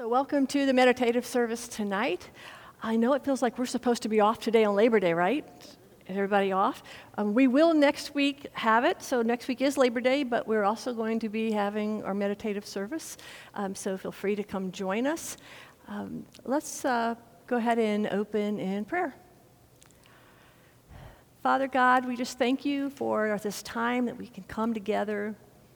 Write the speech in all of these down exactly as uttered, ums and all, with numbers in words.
So welcome to the meditative service tonight. I know it feels like we're supposed to be off today on Labor Day, right? Is everybody off? Um, we will next week have it. So next week is Labor Day, but we're also going to be having our meditative service. Um, so feel free to come join us. Um, let's uh, go ahead and open in prayer. Father God, we just thank you for this time that we can come together,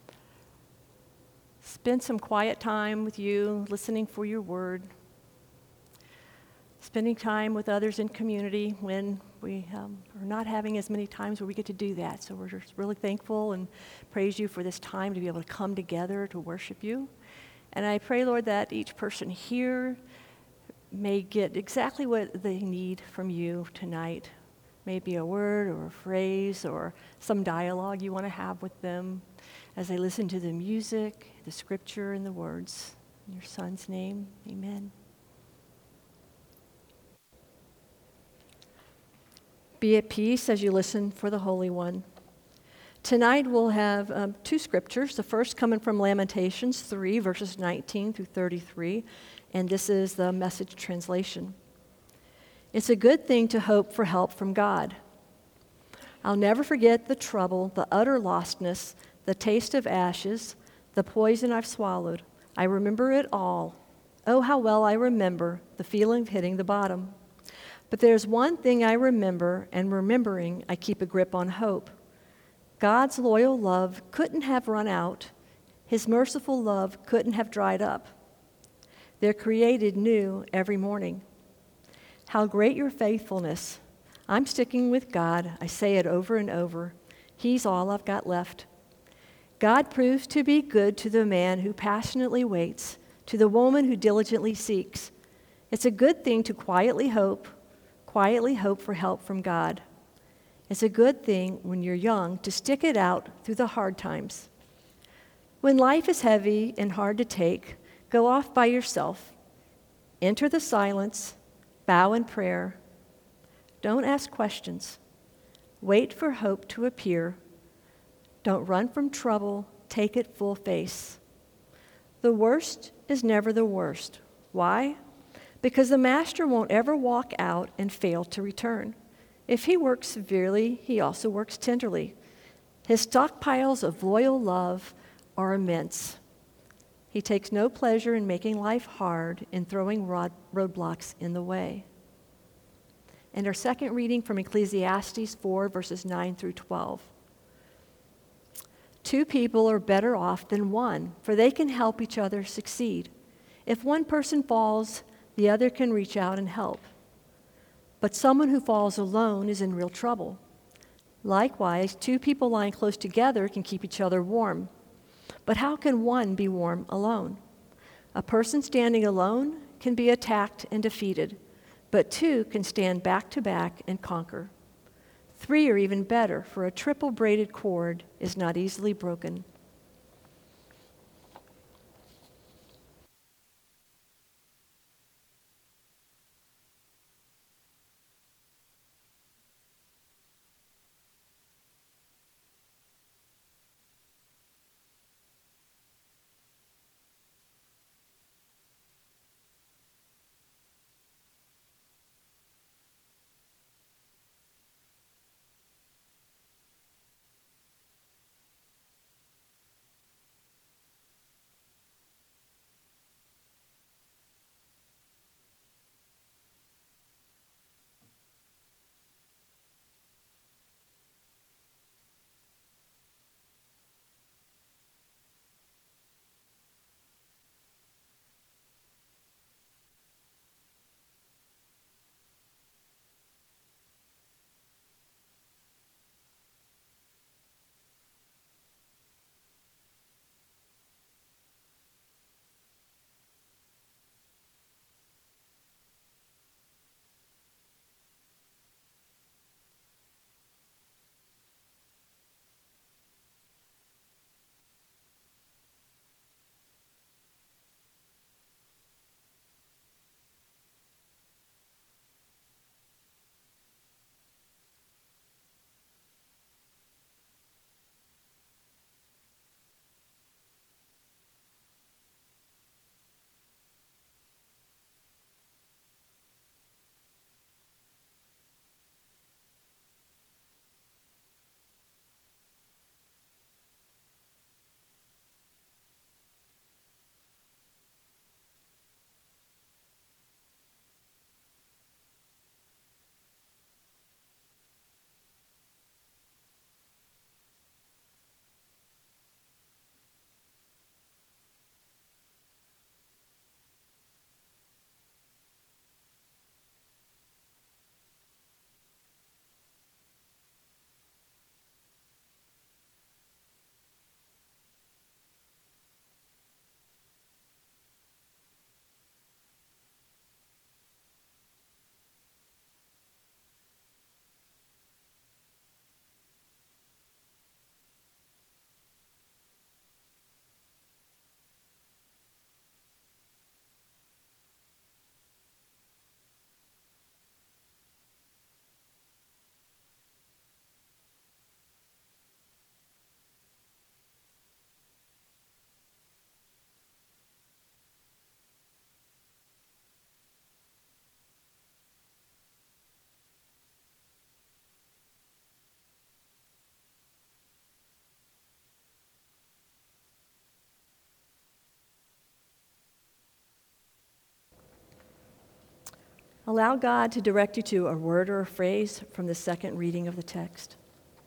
spend some quiet time with you, listening for your word, spending time with others in community when we um, are not having as many times where we get to do that. So we're just really thankful and praise you for this time to be able to come together to worship you. And I pray, Lord, that each person here may get exactly what they need from you tonight. Maybe a word or a phrase or some dialogue you want to have with them as they listen to the music, the scripture, and the words. In your Son's name, amen. Be at peace as you listen for the Holy One. Tonight we'll have um, two scriptures, the first coming from Lamentations three, verses nineteen through thirty-three, and this is the Message translation. It's a good thing to hope for help from God. I'll never forget the trouble, the utter lostness, the taste of ashes, the poison I've swallowed. I remember it all. Oh, how well I remember the feeling of hitting the bottom. But there's one thing I remember, and remembering, I keep a grip on hope. God's loyal love couldn't have run out. His merciful love couldn't have dried up. They're created new every morning. How great your faithfulness. I'm sticking with God. I say it over and over. He's all I've got left. God proves to be good to the man who passionately waits, to the woman who diligently seeks. It's a good thing to quietly hope, quietly hope for help from God. It's a good thing when you're young to stick it out through the hard times. When life is heavy and hard to take, go off by yourself. Enter the silence, bow in prayer. Don't ask questions. Wait for hope to appear. Don't run from trouble, take it full face. The worst is never the worst. Why? Because the master won't ever walk out and fail to return. If he works severely, he also works tenderly. His stockpiles of loyal love are immense. He takes no pleasure in making life hard and throwing rod- roadblocks in the way. And our second reading from Ecclesiastes four, verses nine through twelve. Two people are better off than one, for they can help each other succeed. If one person falls, the other can reach out and help. But someone who falls alone is in real trouble. Likewise, two people lying close together can keep each other warm. But how can one be warm alone? A person standing alone can be attacked and defeated, but two can stand back to back and conquer. Three are even better, for a triple braided cord is not easily broken. Allow God to direct you to a word or a phrase from the second reading of the text.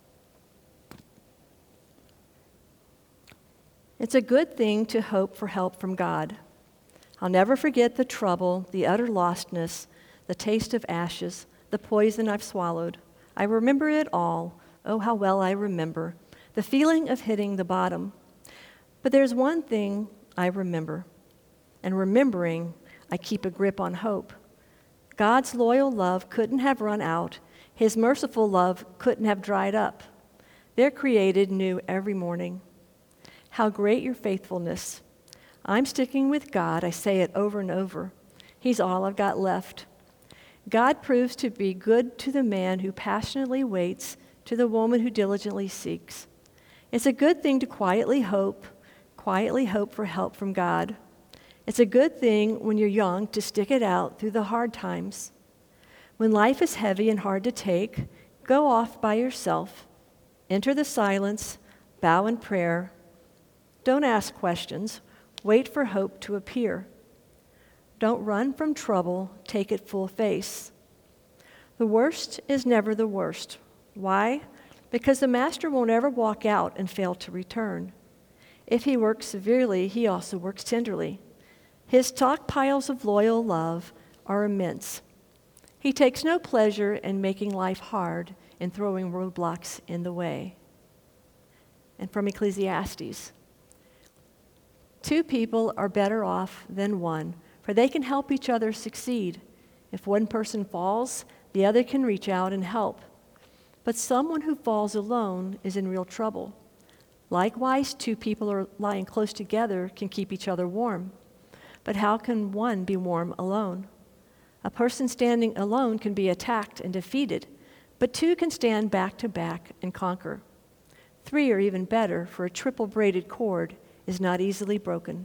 It's a good thing to hope for help from God. I'll never forget the trouble, the utter lostness, the taste of ashes, the poison I've swallowed. I remember it all. Oh, how well I remember. The feeling of hitting the bottom. But there's one thing I remember. And remembering, I keep a grip on hope. God's loyal love couldn't have run out. His merciful love couldn't have dried up. They're created new every morning. How great your faithfulness. I'm sticking with God. I say it over and over. He's all I've got left. God proves to be good to the man who passionately waits, to the woman who diligently seeks. It's a good thing to quietly hope, quietly hope for help from God. It's a good thing when you're young to stick it out through the hard times. When life is heavy and hard to take, go off by yourself, enter the silence, bow in prayer. Don't ask questions. Wait for hope to appear. Don't run from trouble. Take it full face. The worst is never the worst. Why? Because the master won't ever walk out and fail to return. If he works severely, he also works tenderly. His stockpiles of loyal love are immense. He takes no pleasure in making life hard and throwing roadblocks in the way. And from Ecclesiastes. Two people are better off than one, for they can help each other succeed. If one person falls, the other can reach out and help. But someone who falls alone is in real trouble. Likewise, two people are lying close together can keep each other warm. But how can one be warm alone? A person standing alone can be attacked and defeated, but two can stand back to back and conquer. Three are even better, for a triple braided cord is not easily broken.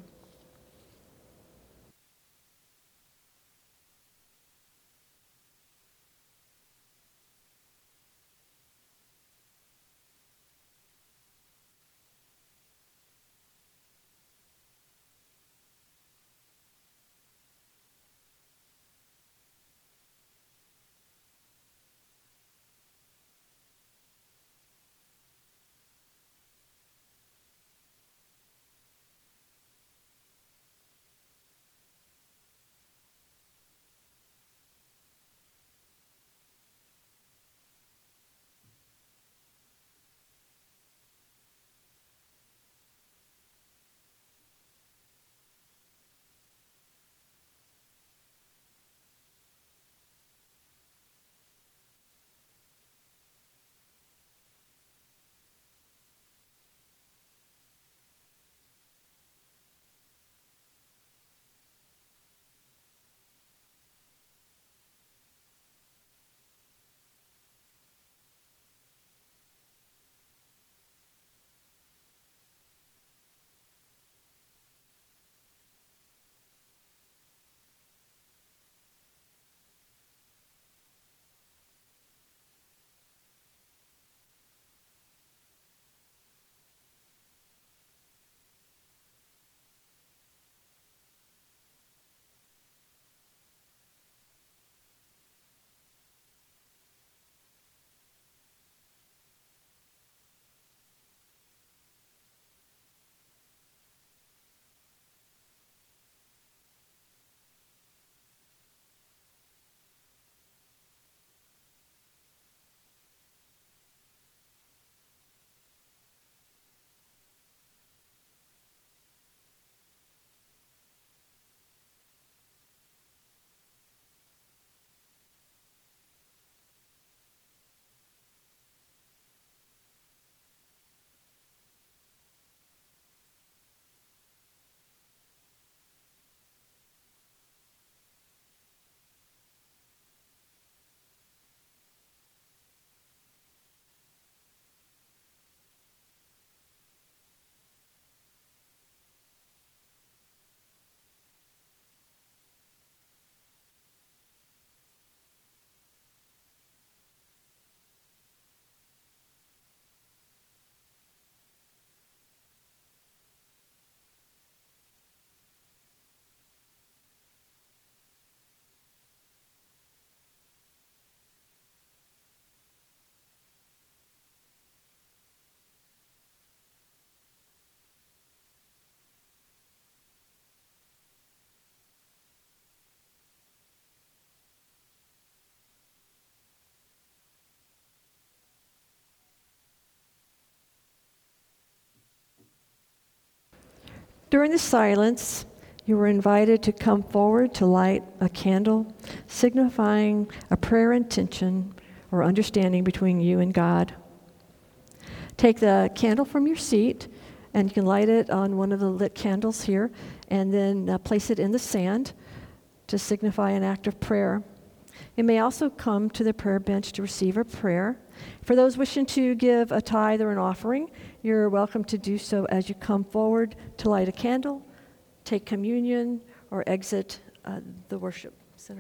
During the silence, you were invited to come forward to light a candle, signifying a prayer intention or understanding between you and God. Take the candle from your seat, and you can light it on one of the lit candles here, and then uh, place it in the sand to signify an act of prayer. You may also come to the prayer bench to receive a prayer. For those wishing to give a tithe or an offering, you're welcome to do so as you come forward to light a candle, take communion, or exit uh, the worship center.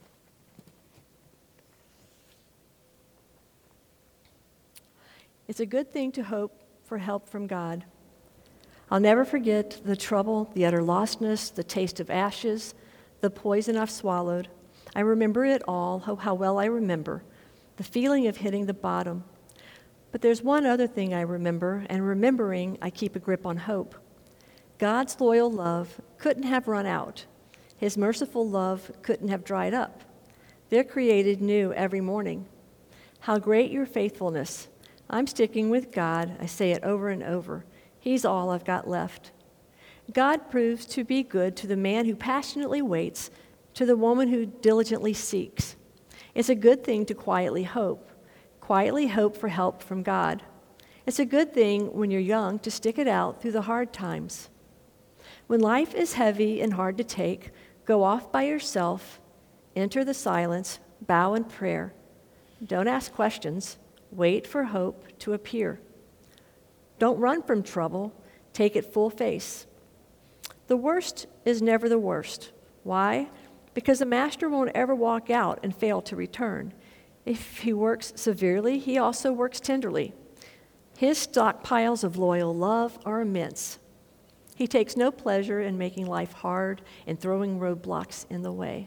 It's a good thing to hope for help from God. I'll never forget the trouble, the utter lostness, the taste of ashes, the poison I've swallowed. I remember it all, oh, how well I remember, the feeling of hitting the bottom. But there's one other thing I remember, and remembering, I keep a grip on hope. God's loyal love couldn't have run out. His merciful love couldn't have dried up. They're created new every morning. How great your faithfulness. I'm sticking with God. I say it over and over. He's all I've got left. God proves to be good to the man who passionately waits, to the woman who diligently seeks. It's a good thing to quietly hope. Quietly hope for help from God. It's a good thing when you're young to stick it out through the hard times. When life is heavy and hard to take, go off by yourself, enter the silence, bow in prayer. Don't ask questions. Wait for hope to appear. Don't run from trouble. Take it full face. The worst is never the worst. Why? Because the master won't ever walk out and fail to return. If he works severely, he also works tenderly. His stockpiles of loyal love are immense. He takes no pleasure in making life hard and throwing roadblocks in the way.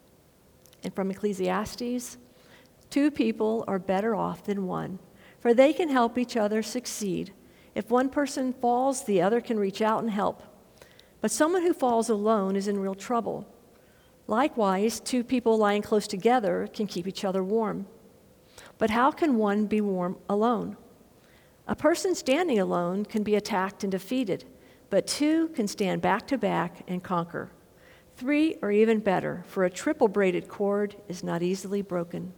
And from Ecclesiastes, two people are better off than one, for they can help each other succeed. If one person falls, the other can reach out and help. But someone who falls alone is in real trouble. Likewise, two people lying close together can keep each other warm. But how can one be warm alone? A person standing alone can be attacked and defeated, but two can stand back to back and conquer. Three are even better, for a triple braided cord is not easily broken.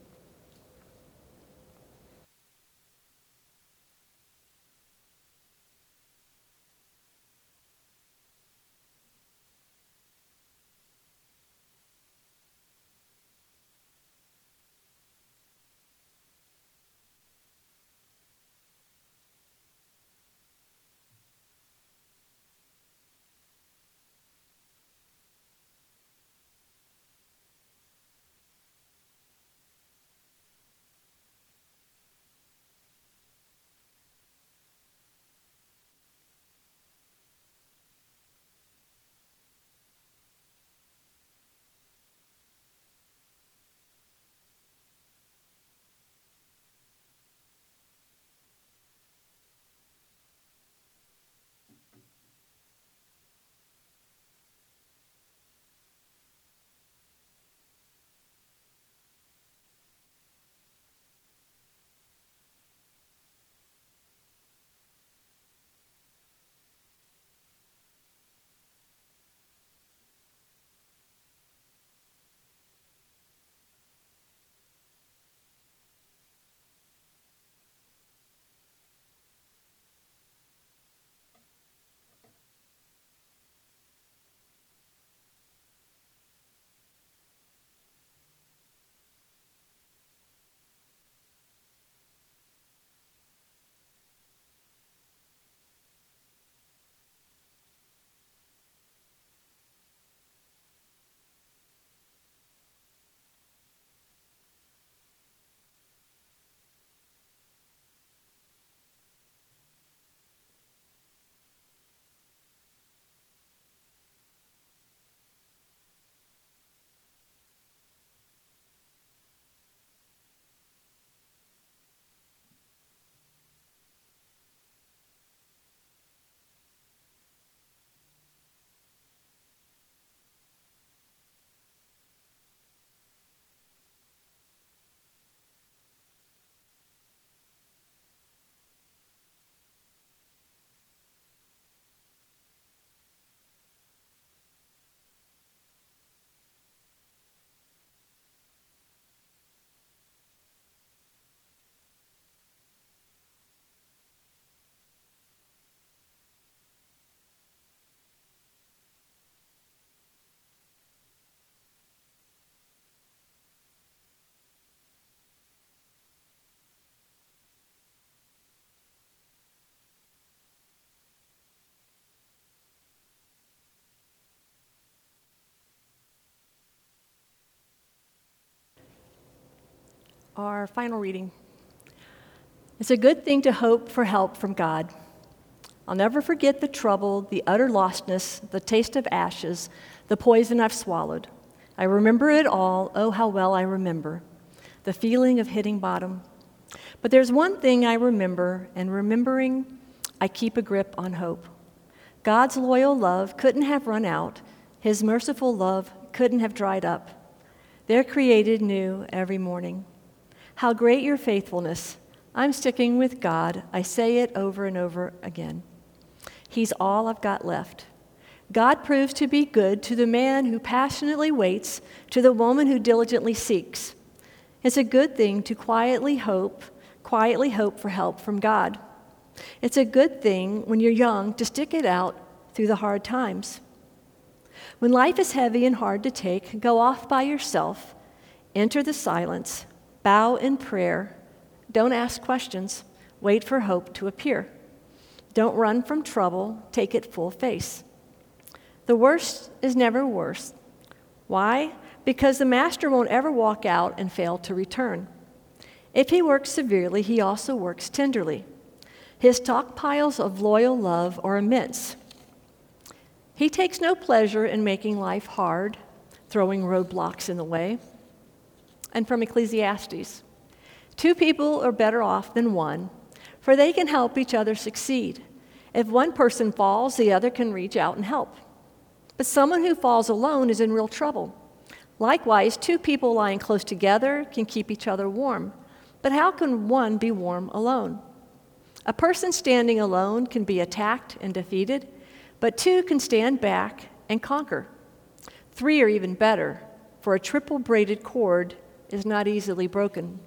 our final reading. It's a good thing to hope for help from God. I'll never forget the trouble, the utter lostness, the taste of ashes, the poison I've swallowed. I remember it all, oh, how well I remember, the feeling of hitting bottom. But there's one thing I remember, and remembering, I keep a grip on hope. God's loyal love couldn't have run out. His merciful love couldn't have dried up. They're created new every morning. How great your faithfulness. I'm sticking with God. I say it over and over again. He's all I've got left. God proves to be good to the man who passionately waits, to the woman who diligently seeks. It's a good thing to quietly hope, quietly hope for help from God. It's a good thing when you're young to stick it out through the hard times. When life is heavy and hard to take, go off by yourself, enter the silence, bow in prayer. Don't ask questions. Wait for hope to appear. Don't run from trouble. Take it full face. The worst is never worse. Why? Because the master won't ever walk out and fail to return. If he works severely, he also works tenderly. His stockpiles of loyal love are immense. He takes no pleasure in making life hard, throwing roadblocks in the way. And from Ecclesiastes, two people are better off than one, for they can help each other succeed. If one person falls, the other can reach out and help. But someone who falls alone is in real trouble. Likewise, two people lying close together can keep each other warm. But how can one be warm alone? A person standing alone can be attacked and defeated, but two can stand back and conquer. Three are even better, for a triple braided cord is not easily broken.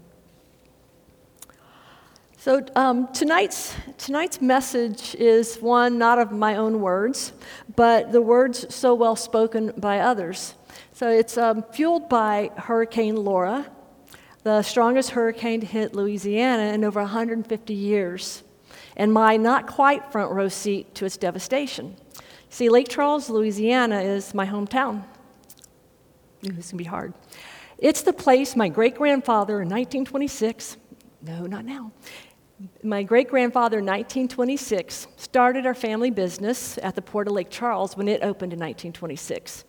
So um, tonight's, tonight's message is one not of my own words, but the words so well spoken by others. So it's um, fueled by Hurricane Laura, the strongest hurricane to hit Louisiana in over one hundred fifty years, and my not quite front row seat to its devastation. See, Lake Charles, Louisiana is my hometown. Ooh, this is going to be hard. It's the place my great-grandfather in nineteen twenty-six, no, not now, my great-grandfather in nineteen twenty-six started our family business at the Port of Lake Charles when it opened in nineteen twenty-six.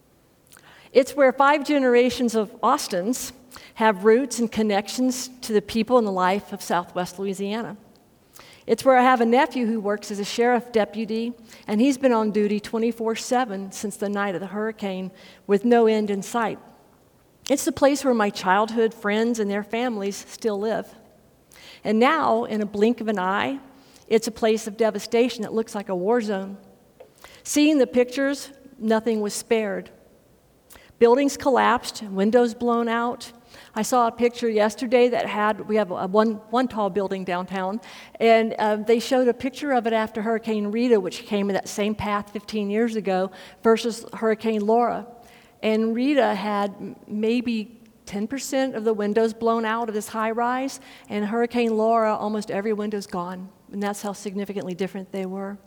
It's where five generations of Austins have roots and connections to the people and the life of Southwest Louisiana. It's where I have a nephew who works as a sheriff deputy, and he's been on duty twenty-four seven since the night of the hurricane with no end in sight. It's the place where my childhood friends and their families still live. And now, in a blink of an eye, it's a place of devastation that looks like a war zone. Seeing the pictures, nothing was spared. Buildings collapsed, windows blown out. I saw a picture yesterday that had, we have a one, one tall building downtown, and uh, they showed a picture of it after Hurricane Rita, which came in that same path fifteen years ago, versus Hurricane Laura. And Rita had maybe ten percent of the windows blown out of this high rise, and Hurricane Laura, almost every window's gone. And that's how significantly different they were.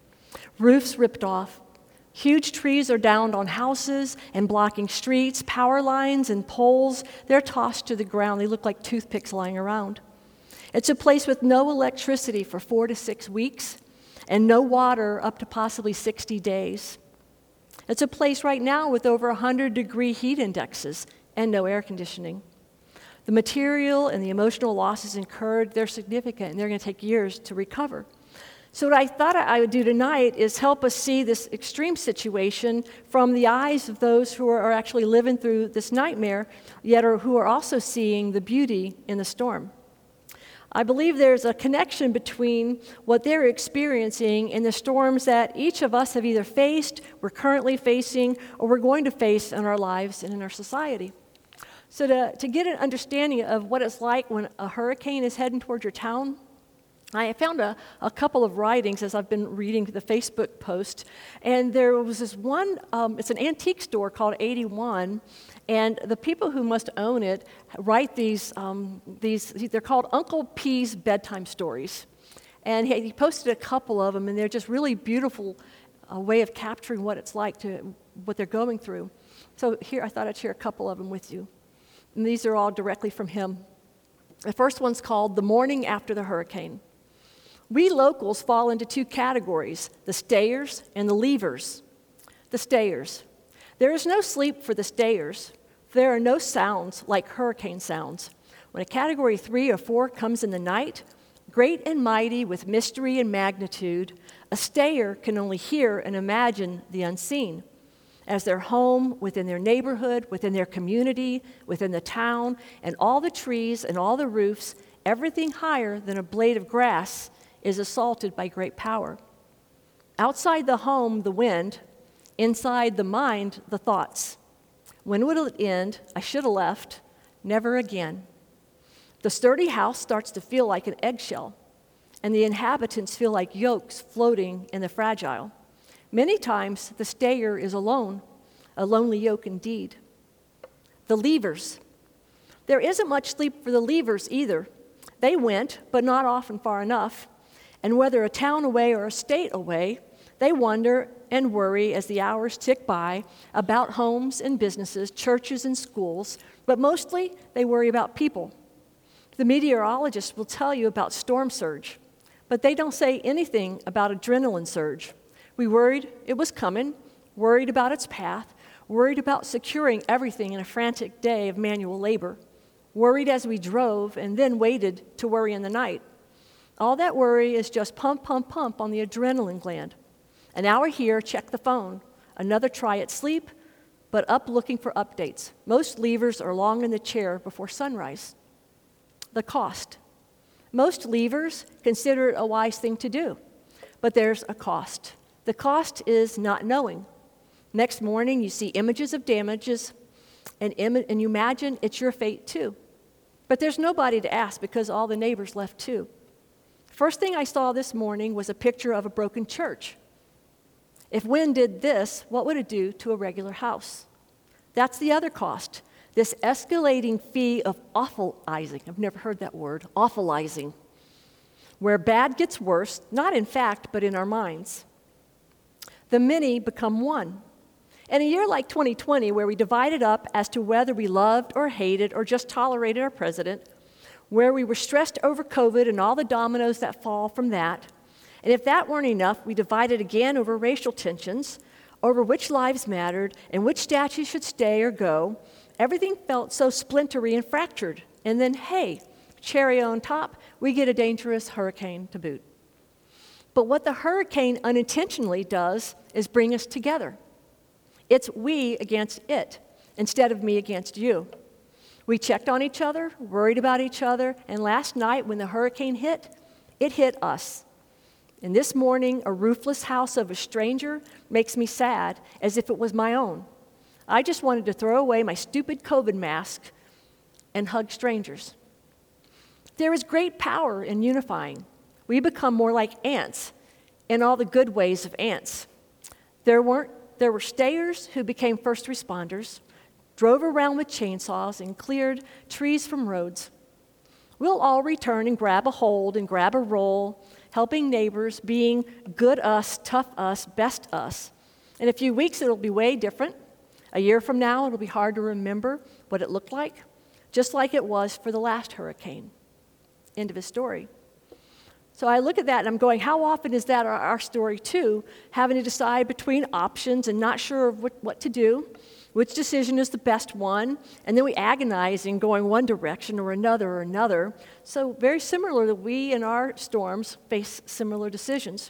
Roofs ripped off. Huge trees are downed on houses and blocking streets, power lines and poles. They're tossed to the ground. They look like toothpicks lying around. It's a place with no electricity for four to six weeks and no water up to possibly sixty days. It's a place right now with over one hundred degree heat indexes and no air conditioning. The material and the emotional losses incurred, they're significant, and they're going to take years to recover. So what I thought I would do tonight is help us see this extreme situation from the eyes of those who are actually living through this nightmare, yet are, who are also seeing the beauty in the storm. I believe there's a connection between what they're experiencing and the storms that each of us have either faced, we're currently facing, or we're going to face in our lives and in our society. So to, to get an understanding of what it's like when a hurricane is heading towards your town, I found a, a couple of writings as I've been reading the Facebook post, and there was this one, um, it's an antique store called eighty-one, and the people who must own it write these, um, these they're called Uncle P's bedtime stories. And he, he posted a couple of them, and they're just really beautiful uh, way of capturing what it's like, to what they're going through. So here, I thought I'd share a couple of them with you. And these are all directly from him. The first one's called The Morning After the Hurricane. We locals fall into two categories, the stayers and the leavers. The stayers. There is no sleep for the stayers. There are no sounds like hurricane sounds. When a category three or four comes in the night, great and mighty with mystery and magnitude, a stayer can only hear and imagine the unseen. As their home, within their neighborhood, within their community, within the town, and all the trees and all the roofs, everything higher than a blade of grass is assaulted by great power. Outside the home, the wind, inside the mind, the thoughts. When will it end? I should have left. Never again. The sturdy house starts to feel like an eggshell, and the inhabitants feel like yolks floating in the fragile. Many times, the stayer is alone, a lonely yoke indeed. The leavers. There isn't much sleep for the leavers either. They went, but not often far enough. And whether a town away or a state away, they wonder and worry as the hours tick by about homes and businesses, churches and schools, but mostly they worry about people. The meteorologists will tell you about storm surge, but they don't say anything about adrenaline surge. We worried it was coming, worried about its path, worried about securing everything in a frantic day of manual labor, worried as we drove and then waited to worry in the night. All that worry is just pump, pump, pump on the adrenaline gland. An hour here, check the phone. Another try at sleep, but up looking for updates. Most leavers are long in the chair before sunrise. The cost. Most leavers consider it a wise thing to do, but there's a cost. The cost is not knowing. Next morning, you see images of damages, and, Im- and you imagine it's your fate too. But there's nobody to ask because all the neighbors left too. First thing I saw this morning was a picture of a broken church. If wind did this, what would it do to a regular house? That's the other cost, this escalating fee of awfulizing. I've never heard that word, awfulizing, where bad gets worse, not in fact, but in our minds. The many become one. In a year like twenty twenty, where we divided up as to whether we loved or hated or just tolerated our president, where we were stressed over COVID and all the dominoes that fall from that, and if that weren't enough, we divided again over racial tensions, over which lives mattered and which statues should stay or go. Everything felt so splintery and fractured. And then, hey, cherry on top, we get a dangerous hurricane to boot. But what the hurricane unintentionally does is bring us together. It's we against it, instead of me against you. We checked on each other, worried about each other, and last night when the hurricane hit, it hit us. And this morning, a roofless house of a stranger makes me sad, as if it was my own. I just wanted to throw away my stupid COVID mask and hug strangers. There is great power in unifying. We become more like ants in all the good ways of ants. There weren't, there were stayers who became first responders, drove around with chainsaws and cleared trees from roads. We'll all return and grab a hold and grab a roll, helping neighbors, being good us, tough us, best us. In a few weeks, it'll be way different. A year from now, it'll be hard to remember what it looked like, just like it was for the last hurricane. End of his story. So I look at that and I'm going, how often is that our, our story too, having to decide between options and not sure of what, what to do, which decision is the best one, and then we agonize in going one direction or another or another. So very similar that we in our storms face similar decisions.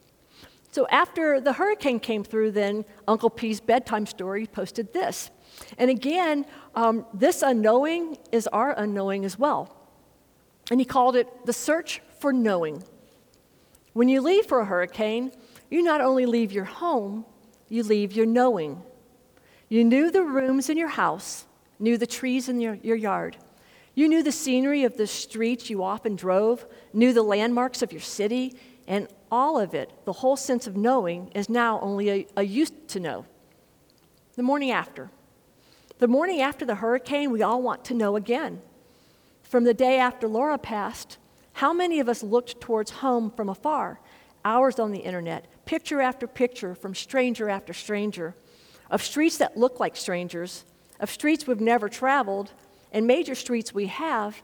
So after the hurricane came through, then Uncle P's bedtime story posted this. And again, um, this unknowing is our unknowing as well. And he called it the search for knowing. When you leave for a hurricane, you not only leave your home, you leave your knowing. You knew the rooms in your house, knew the trees in your, your yard. You knew the scenery of the streets you often drove, knew the landmarks of your city, and all of it, the whole sense of knowing, is now only a, a used to know. The morning after. The morning after the hurricane, we all want to know again. From the day after Laura passed, how many of us looked towards home from afar, hours on the internet, picture after picture from stranger after stranger, of streets that look like strangers, of streets we've never traveled, and major streets we have,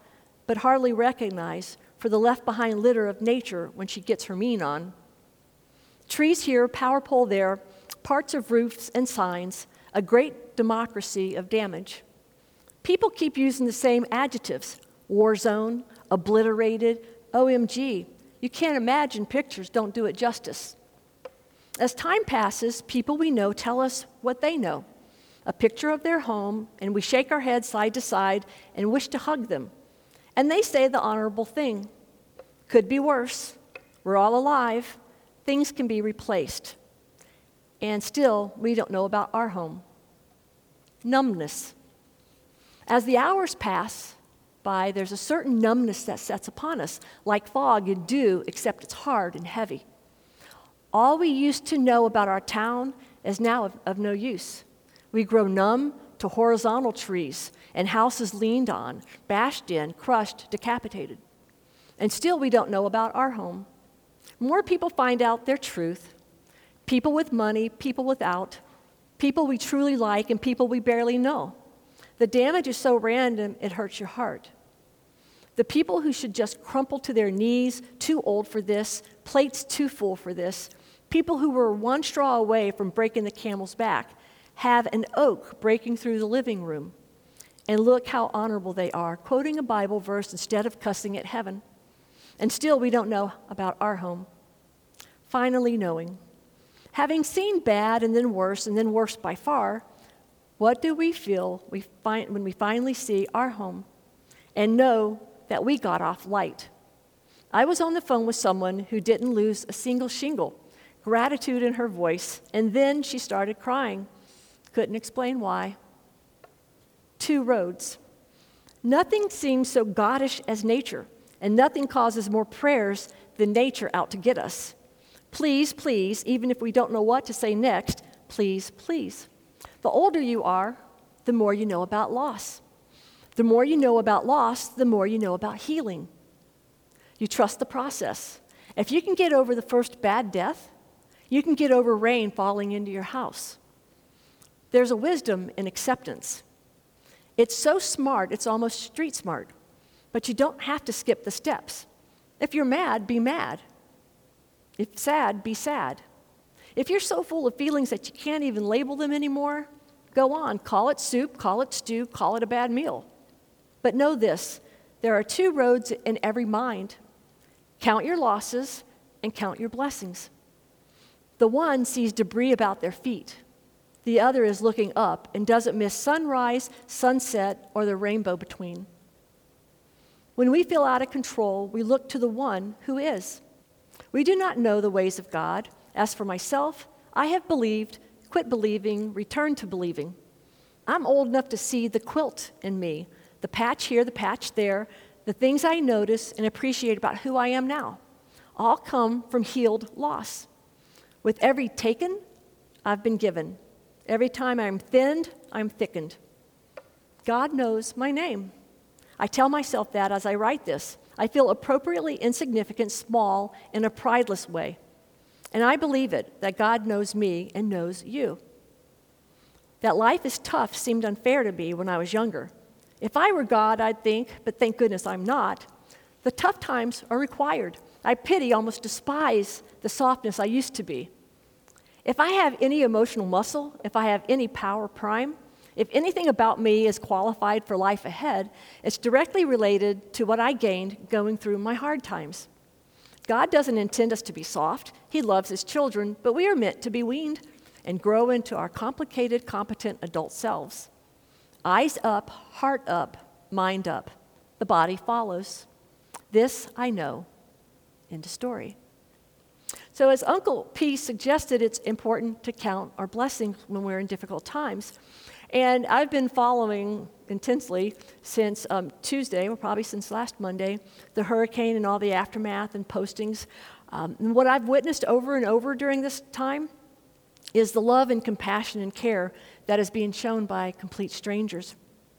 but hardly recognize for the left-behind litter of nature when she gets her mean on. Trees here, power pole there, parts of roofs and signs, a great democracy of damage. People keep using the same adjectives: war zone, obliterated, O M G. You can't imagine pictures don't do it justice. As time passes, people we know tell us what they know. A picture of their home, and we shake our heads side to side and wish to hug them. And they say the honorable thing: could be worse. We're all alive. Things can be replaced. And still, we don't know about our home. Numbness. As the hours pass by, there's a certain numbness that sets upon us, like fog and dew, except it's hard and heavy. All we used to know about our town is now of, of no use. We grow numb to horizontal trees and houses leaned on, bashed in, crushed, decapitated. And still we don't know about our home. More people find out their truth. People with money, people without, people we truly like and people we barely know. The damage is so random, it hurts your heart. The people who should just crumple to their knees, too old for this, plates too full for this, people who were one straw away from breaking the camel's back, have an oak breaking through the living room. And look how honorable they are, quoting a Bible verse instead of cussing at heaven. And still we don't know about our home. Finally knowing. Having seen bad and then worse and then worse by far, what do we feel we find when we finally see our home and know that we got off light? I was on the phone with someone who didn't lose a single shingle, gratitude in her voice, and then she started crying. Couldn't explain why. Two roads. Nothing seems so goddish as nature, and nothing causes more prayers than nature out to get us. Please, please, even if we don't know what to say next, please, please. The older you are, the more you know about loss. The more you know about loss, the more you know about healing. You trust the process. If you can get over the first bad death, you can get over rain falling into your house. There's a wisdom in acceptance. It's so smart, it's almost street smart, but you don't have to skip the steps. If you're mad, be mad. If sad, be sad. If you're so full of feelings that you can't even label them anymore, go on, call it soup, call it stew, call it a bad meal. But know this, there are two roads in every mind. Count your losses and count your blessings. The one sees debris about their feet. The other is looking up and doesn't miss sunrise, sunset, or the rainbow between. When we feel out of control, we look to the one who is. We do not know the ways of God. As for myself, I have believed, quit believing, returned to believing. I'm old enough to see the quilt in me, the patch here, the patch there, the things I notice and appreciate about who I am now, all come from healed loss. With every taken, I've been given. Every time I'm thinned, I'm thickened. God knows my name. I tell myself that as I write this. I feel appropriately insignificant, small, in a prideless way. And I believe it, that God knows me and knows you. That life is tough seemed unfair to me when I was younger. If I were God, I'd think, but thank goodness I'm not, the tough times are required. I pity, almost despise, the softness I used to be. If I have any emotional muscle, if I have any power prime, if anything about me is qualified for life ahead, it's directly related to what I gained going through my hard times. God doesn't intend us to be soft. He loves his children, but we are meant to be weaned and grow into our complicated, competent adult selves. Eyes up, heart up, mind up. The body follows. This I know. End of story. So as Uncle P suggested, it's important to count our blessings when we're in difficult times. And I've been following intensely since um, Tuesday, or probably since last Monday, the hurricane and all the aftermath and postings. Um, and what I've witnessed over and over during this time is the love and compassion and care that is being shown by complete strangers.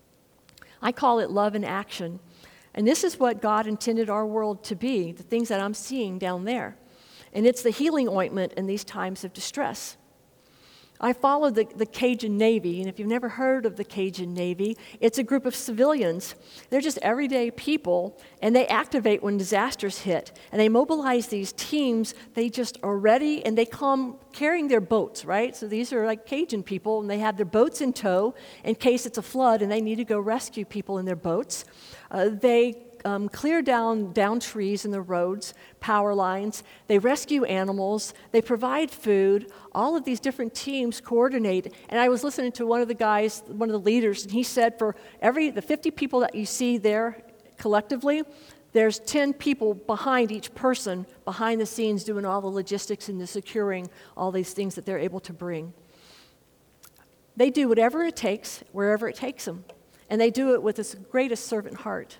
I call it love in action. And this is what God intended our world to be, the things that I'm seeing down there. And it's the healing ointment in these times of distress. I followed the, the Cajun Navy, and if you've never heard of the Cajun Navy, it's a group of civilians. They're just everyday people, and they activate when disasters hit. And they mobilize these teams. They just are ready, and they come carrying their boats, right? So these are like Cajun people, and they have their boats in tow in case it's a flood, and they need to go rescue people in their boats. Uh, they Um, clear down, down trees in the roads, power lines. They rescue animals. They provide food. All of these different teams coordinate. And I was listening to one of the guys, one of the leaders, and he said for every, the fifty people that you see there collectively, there's ten people behind each person, behind the scenes, doing all the logistics and the securing all these things that they're able to bring. They do whatever it takes, wherever it takes them. And they do it with this greatest servant heart.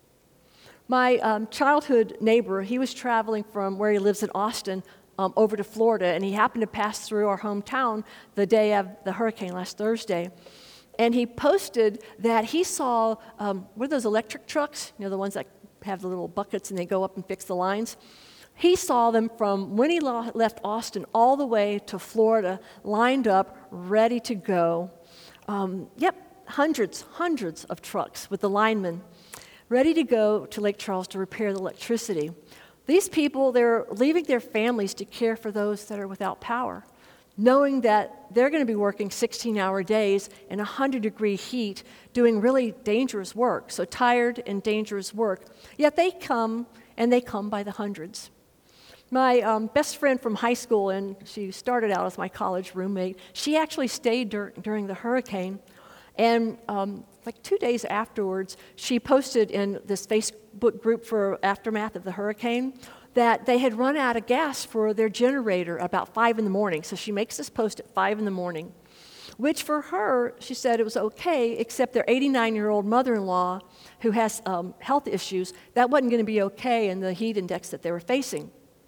My um, childhood neighbor, he was traveling from where he lives in Austin um, over to Florida, and he happened to pass through our hometown the day of the hurricane last Thursday. And he posted that he saw, um, what are those electric trucks? You know, the ones that have the little buckets and they go up and fix the lines? He saw them from when he lo- left Austin all the way to Florida, lined up, ready to go. Um, yep, hundreds, hundreds of trucks with the linemen ready to go to Lake Charles to repair the electricity. These people, they're leaving their families to care for those that are without power, knowing that they're going to be working sixteen-hour days in one hundred degree heat, doing really dangerous work, so tired and dangerous work. Yet they come, and they come by the hundreds. My um, best friend from high school, and she started out as my college roommate, she actually stayed dur- during the hurricane. And um, like two days afterwards, she posted in this Facebook group for aftermath of the hurricane that they had run out of gas for their generator about five in the morning. So she makes this post at five in the morning, which for her, she said it was okay, except their eighty-nine-year-old mother-in-law who has um, health issues, that wasn't going to be okay in the heat index that they were facing.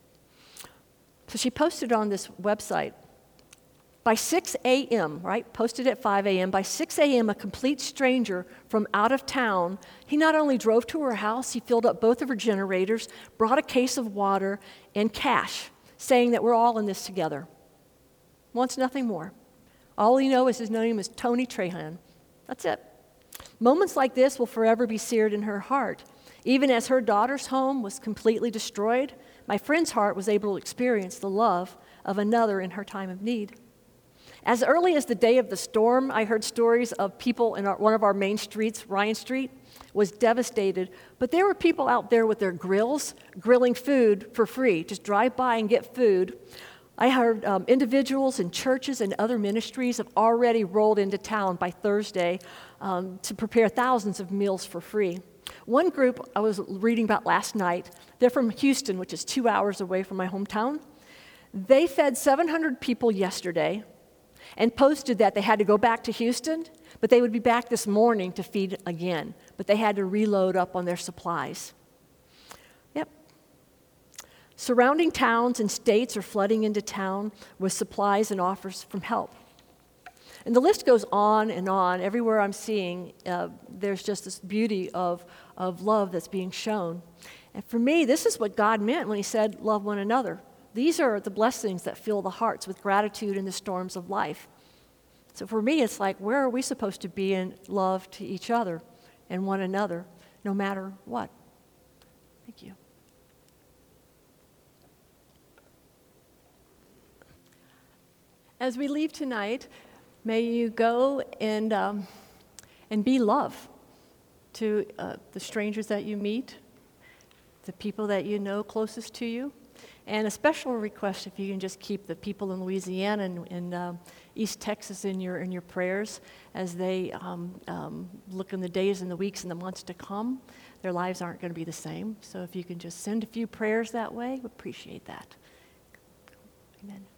So she posted on this website. By six a.m., right, posted at five a.m., by six a.m., a complete stranger from out of town, he not only drove to her house, he filled up both of her generators, brought a case of water and cash, saying that we're all in this together. Wants nothing more. All you know is his name is Tony Trahan. That's it. Moments like this will forever be seared in her heart. Even as her daughter's home was completely destroyed, my friend's heart was able to experience the love of another in her time of need. As early as the day of the storm, I heard stories of people in our, one of our main streets, Ryan Street, was devastated. But there were people out there with their grills, grilling food for free. Just drive by and get food. I heard um, individuals and churches and other ministries have already rolled into town by Thursday um, to prepare thousands of meals for free. One group I was reading about last night, they're from Houston, which is two hours away from my hometown. They fed seven hundred people yesterday, and posted that they had to go back to Houston, but they would be back this morning to feed again. But they had to reload up on their supplies. Yep. Surrounding towns and states are flooding into town with supplies and offers from help. And the list goes on and on. Everywhere I'm seeing, uh, there's just this beauty of, of love that's being shown. And for me, this is what God meant when he said, love one another. These are the blessings that fill the hearts with gratitude in the storms of life. So for me, it's like, where are we supposed to be in love to each other and one another, no matter what? Thank you. As we leave tonight, may you go and, um, and be love to uh, the strangers that you meet, the people that you know closest to you. And a special request, if you can just keep the people in Louisiana and, and um, East Texas in your in your prayers as they um, um, look in the days and the weeks and the months to come. Their lives aren't going to be the same. So if you can just send a few prayers that way, we appreciate that. Amen.